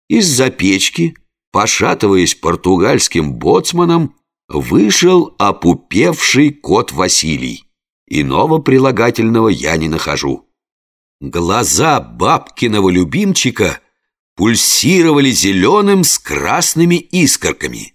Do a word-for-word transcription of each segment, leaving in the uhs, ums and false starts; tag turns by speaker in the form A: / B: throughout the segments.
A: Из-за печки, пошатываясь португальским боцманом, вышел опупевший кот Василий. Иного прилагательного я не нахожу. Глаза бабкиного любимчика пульсировали зеленым с красными искорками.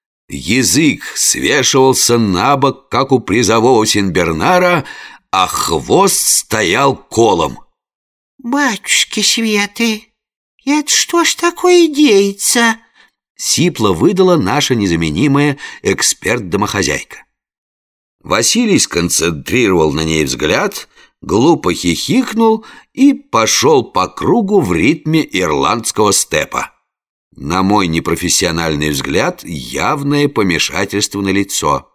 A: Язык свешивался на бок, как у призового сенбернара, а хвост стоял колом.
B: «Батюшки светы, это что ж такое деется?»
A: Сипло выдала наша незаменимая эксперт-домохозяйка. Василий сконцентрировал на ней взгляд, глупо хихикнул и пошел по кругу в ритме ирландского степа. На мой непрофессиональный взгляд, явное помешательство на лицо.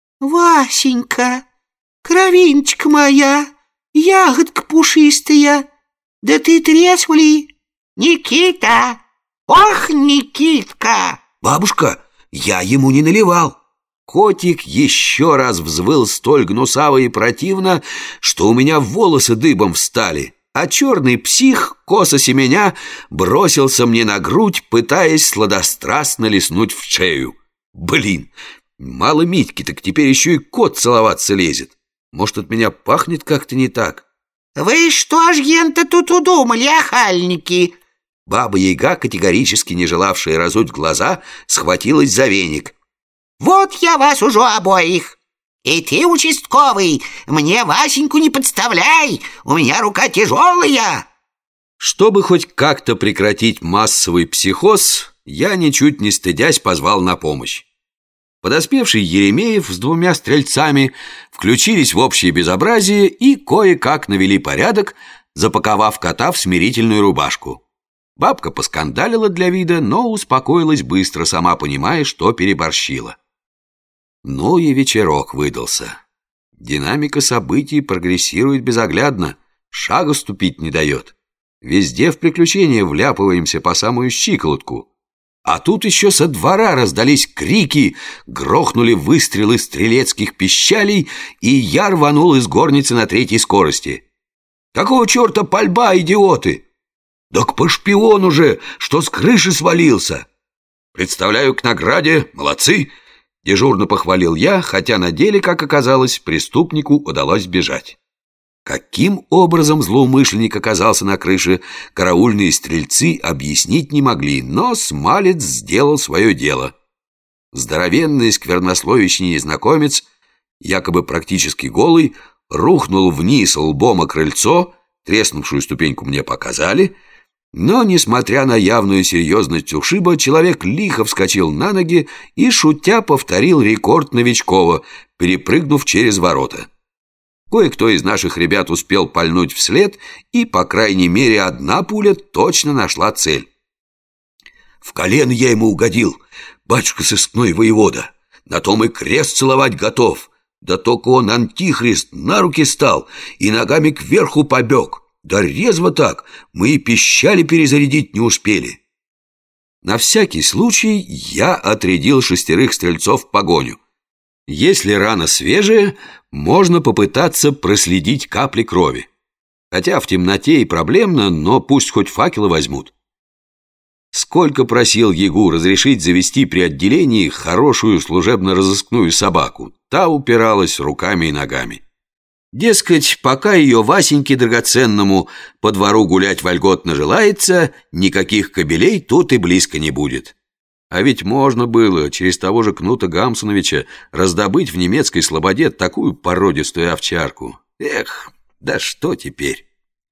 B: «Васенька, кровиночка моя, ягодка пушистая, да ты трезвли!» «Никита! Ох, Никитка!»
A: «Бабушка, я ему не наливал!» Котик еще раз взвыл столь гнусаво и противно, что у меня волосы дыбом встали, а черный псих, косо семеня, бросился мне на грудь, пытаясь сладострастно лиснуть в шею. Блин, мало Митьки, так теперь еще и кот целоваться лезет. Может, от меня пахнет как-то не так?
B: «Вы что ж, ента, тут удумали, охальники?»
A: Баба-яга, категорически не желавшая разуть глаза, схватилась за веник.
B: «Вот я вас уже обоих! И ты, участковый, мне Васеньку не подставляй! У меня рука тяжелая!»
A: Чтобы хоть как-то прекратить массовый психоз, я, ничуть не стыдясь, позвал на помощь. Подоспевший Еремеев с двумя стрельцами включились в общее безобразие и кое-как навели порядок, запаковав кота в смирительную рубашку. Бабка поскандалила для вида, но успокоилась быстро, сама понимая, что переборщила. Ну и вечерок выдался. Динамика событий прогрессирует безоглядно, шага ступить не дает. Везде в приключения вляпываемся по самую щиколотку. А тут еще со двора раздались крики, грохнули выстрелы стрелецких пищалей, и я рванул из горницы на третьей скорости. «Какого черта пальба, идиоты?» «Так по шпиону же, что с крыши свалился!» «Представляю к награде, молодцы!» Дежурно похвалил я, хотя на деле, как оказалось, преступнику удалось сбежать. Каким образом злоумышленник оказался на крыше, караульные стрельцы объяснить не могли, но смалец сделал свое дело. Здоровенный сквернословящий незнакомец, якобы практически голый, рухнул вниз лбом о крыльцо, треснувшую ступеньку мне показали, но, несмотря на явную серьезность ушиба, человек лихо вскочил на ноги и, шутя, повторил рекорд Новичкова, перепрыгнув через ворота. Кое-кто из наших ребят успел пальнуть вслед, и, по крайней мере, одна пуля точно нашла цель. В колено я ему угодил, батюшка сыскной воевода. На том и крест целовать готов. Да только он, антихрист, на руки стал и ногами кверху побег. Да резво так, мы и пищали перезарядить не успели. На всякий случай я отрядил шестерых стрельцов в погоню. Если рана свежая, можно попытаться проследить капли крови. Хотя в темноте и проблемно, но пусть хоть факелы возьмут. Сколько просил Ягу разрешить завести при отделении хорошую служебно-розыскную собаку, та упиралась руками и ногами. Дескать, пока ее Васеньке драгоценному по двору гулять вольготно желается, никаких кобелей тут и близко не будет. А ведь можно было через того же Кнута Гамсуновича раздобыть в немецкой слободе такую породистую овчарку. Эх, да что теперь?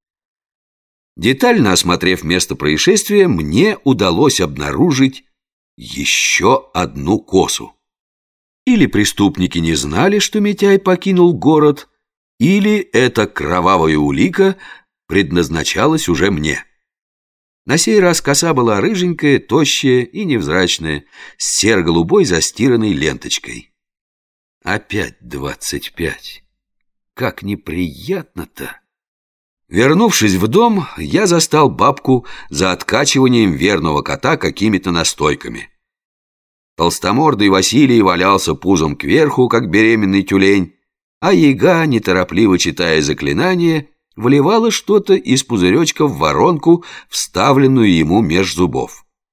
A: Детально осмотрев место происшествия, мне удалось обнаружить еще одну косу. Или преступники не знали, что Митяй покинул город, или эта кровавая улика предназначалась уже мне. На сей раз коса была рыженькая, тощая и невзрачная, с серо-голубой застиранной ленточкой. Опять двадцать пять. Как неприятно-то! Вернувшись в дом, я застал бабку за откачиванием верного кота какими-то настойками. Толстомордый Василий валялся пузом кверху, как беременный тюлень, а Яга, неторопливо читая заклинание, вливала что-то из пузыречка в воронку, вставленную ему меж зубов.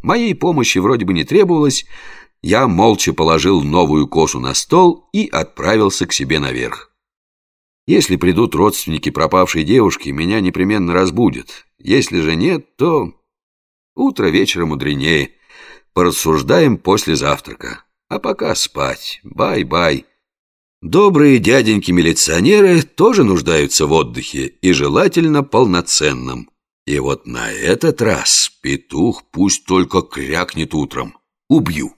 A: Моей помощи вроде бы не требовалось. Я молча положил новую косу на стол и отправился к себе наверх. Если придут родственники пропавшей девушки, меня непременно разбудят. Если же нет, то утро вечера мудренее. Порассуждаем после завтрака. А пока спать. Бай-бай. Добрые дяденьки-милиционеры тоже нуждаются в отдыхе, и желательно полноценном. И вот на этот раз петух пусть только крякнет утром. Убью.